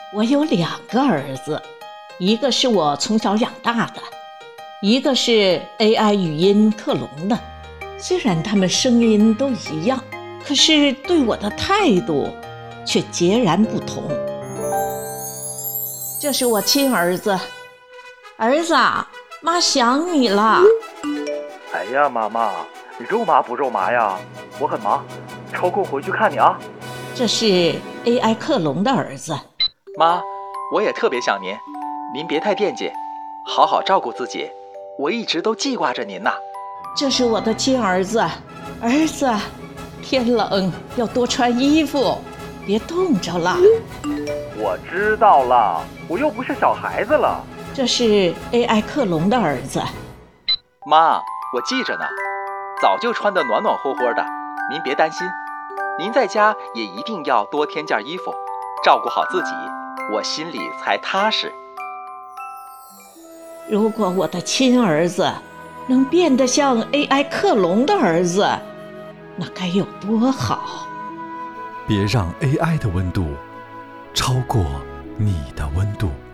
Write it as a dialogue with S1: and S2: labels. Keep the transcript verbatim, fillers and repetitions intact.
S1: 我有两个儿子，一个是我从小养大的，一个是 A I 语音克隆的。虽然他们声音都一样，可是对我的态度却截然不同。这是我亲儿子，儿子，妈想你了。
S2: 哎呀，妈妈，你肉麻不肉麻呀？我很忙，抽空回去看你啊。
S1: 这是 A I 克隆的儿子。
S3: 妈，我也特别想您，您别太惦记，好好照顾自己，我一直都记挂着您呐。
S1: 这是我的亲儿子，儿子，天冷要多穿衣服，别冻着了。
S2: 我知道了，我又不是小孩子了。
S1: 这是 A I 克隆的儿子。
S3: 妈，我记着呢，早就穿得暖暖和和的，您别担心。您在家也一定要多添件衣服，照顾好自己，我心里才踏实。
S1: 如果我的亲儿子能变得像 A I 克隆的儿子，那该有多好。
S4: 别让 A I 的温度超过你的温度。